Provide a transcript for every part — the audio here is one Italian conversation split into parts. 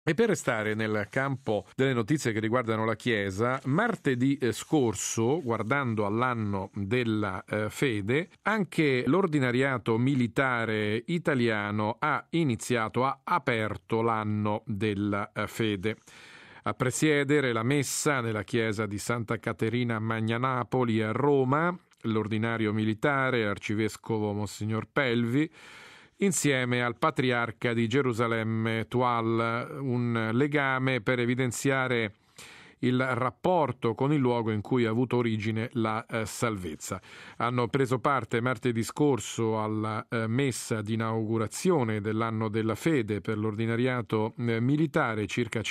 E per restare nel campo delle notizie che riguardano la Chiesa, martedì scorso, guardando all'anno della fede, anche l'ordinariato militare italiano ha aperto l'anno della fede. A presiedere la messa nella chiesa di Santa Caterina a Magnanapoli a Roma, l'ordinario militare, arcivescovo Monsignor Pelvi, insieme al patriarca di Gerusalemme Tual, un legame per evidenziare il rapporto con il luogo in cui ha avuto origine la salvezza. Hanno preso parte martedì scorso alla messa di inaugurazione dell'anno della fede per l'ordinariato militare circa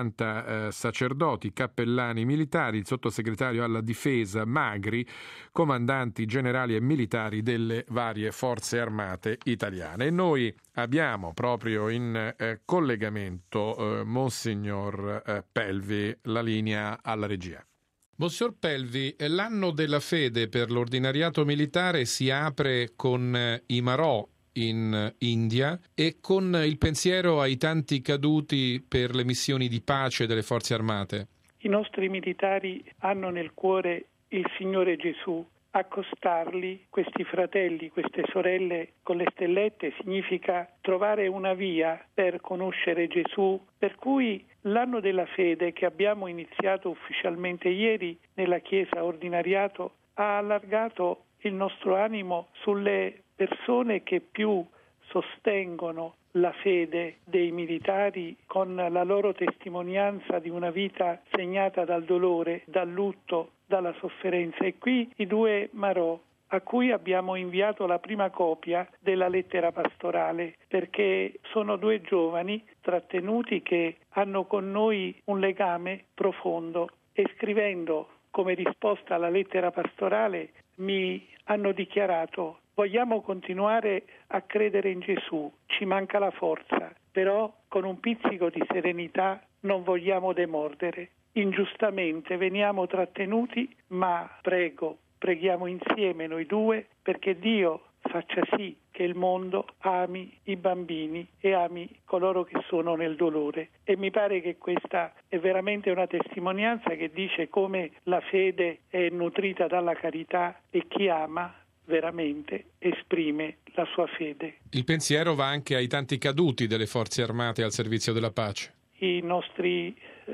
50 sacerdoti, cappellani militari, il sottosegretario alla difesa Magri, comandanti generali e militari delle varie forze armate italiane. E noi abbiamo proprio in collegamento Monsignor Pelvi, la linea alla regia. Monsignor Pelvi, l'anno della fede per l'ordinariato militare si apre con i Marò in India e con il pensiero ai tanti caduti per le missioni di pace delle forze armate. I nostri militari hanno nel cuore il Signore Gesù. Accostarli, questi fratelli, queste sorelle con le stellette, significa trovare una via per conoscere Gesù, per cui l'anno della fede che abbiamo iniziato ufficialmente ieri nella Chiesa Ordinariato ha allargato il nostro animo sulle persone che più sostengono la fede dei militari con la loro testimonianza di una vita segnata dal dolore, dal lutto, dalla sofferenza. E qui i due Marò, a cui abbiamo inviato la prima copia della lettera pastorale, perché sono due giovani trattenuti che hanno con noi un legame profondo e scrivendo come risposta alla lettera pastorale mi hanno dichiarato: vogliamo continuare a credere in Gesù, ci manca la forza, però con un pizzico di serenità non vogliamo demordere. Ingiustamente veniamo trattenuti, ma preghiamo insieme noi due perché Dio faccia sì che il mondo ami i bambini e ami coloro che sono nel dolore. E mi pare che questa è veramente una testimonianza che dice come la fede è nutrita dalla carità e chi ama veramente esprime la sua fede. Il pensiero va anche ai tanti caduti delle forze armate al servizio della pace. I nostri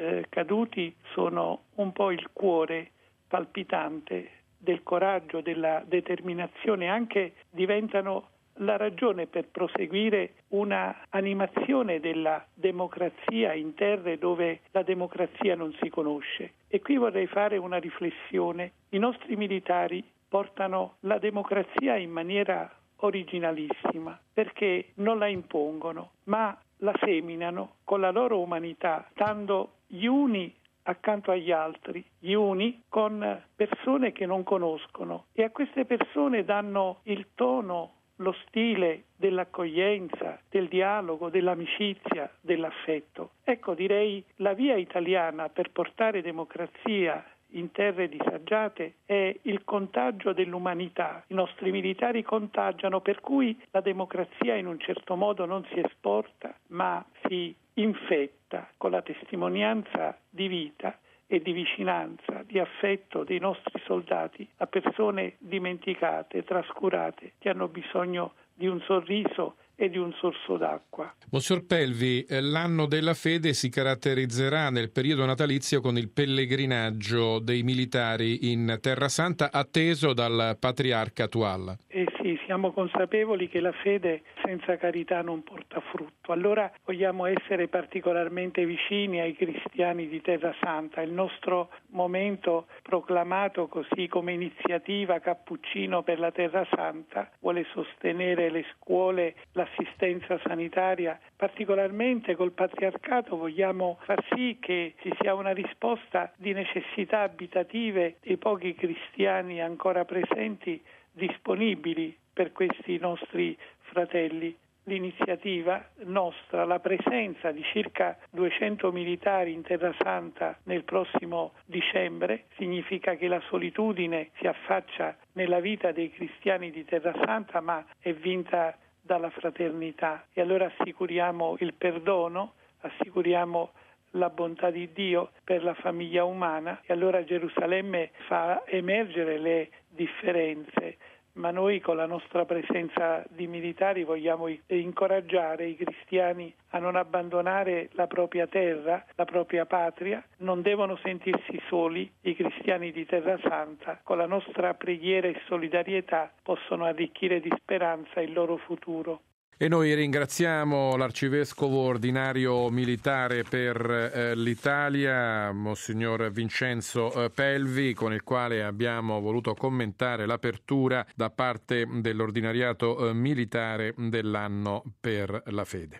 caduti sono un po' il cuore palpitante del coraggio, della determinazione, anche diventano la ragione per proseguire una animazione della democrazia in terre dove la democrazia non si conosce. E qui vorrei fare una riflessione. I nostri militari portano la democrazia in maniera originalissima, perché non la impongono, ma la seminano con la loro umanità, stando gli uni accanto agli altri, gli uni con persone che non conoscono, e a queste persone danno il tono, lo stile dell'accoglienza, del dialogo, dell'amicizia, dell'affetto. Ecco, direi la via italiana per portare democrazia in terre disagiate è il contagio dell'umanità. I nostri militari contagiano, per cui la democrazia in un certo modo non si esporta, ma si infetta con la testimonianza di vita e di vicinanza, di affetto dei nostri soldati a persone dimenticate, trascurate, che hanno bisogno di un sorriso e di un sorso d'acqua. Monsignor Pelvi, l'anno della fede si caratterizzerà nel periodo natalizio con il pellegrinaggio dei militari in Terra Santa atteso dal patriarca Tual. Sì, siamo consapevoli che la fede senza carità non porta frutto. Allora vogliamo essere particolarmente vicini ai cristiani di Terra Santa. Il nostro momento, proclamato così come iniziativa Cappuccino per la Terra Santa, vuole sostenere le scuole, l'assistenza sanitaria. Particolarmente col patriarcato vogliamo far sì che ci sia una risposta di necessità abitative dei pochi cristiani ancora presenti, disponibili per questi nostri fratelli. L'iniziativa nostra, la presenza di circa 200 militari in Terra Santa nel prossimo dicembre, significa che la solitudine si affaccia nella vita dei cristiani di Terra Santa, ma è vinta dalla fraternità. E allora assicuriamo il perdono, assicuriamo la bontà di Dio per la famiglia umana, e allora Gerusalemme fa emergere le differenze. Ma noi con la nostra presenza di militari vogliamo incoraggiare i cristiani a non abbandonare la propria terra, la propria patria. Non devono sentirsi soli i cristiani di Terra Santa. Con la nostra preghiera e solidarietà possono arricchire di speranza il loro futuro. E noi ringraziamo l'arcivescovo ordinario militare per l'Italia, Monsignor Vincenzo Pelvi, con il quale abbiamo voluto commentare l'apertura da parte dell'ordinariato militare dell'anno per la fede.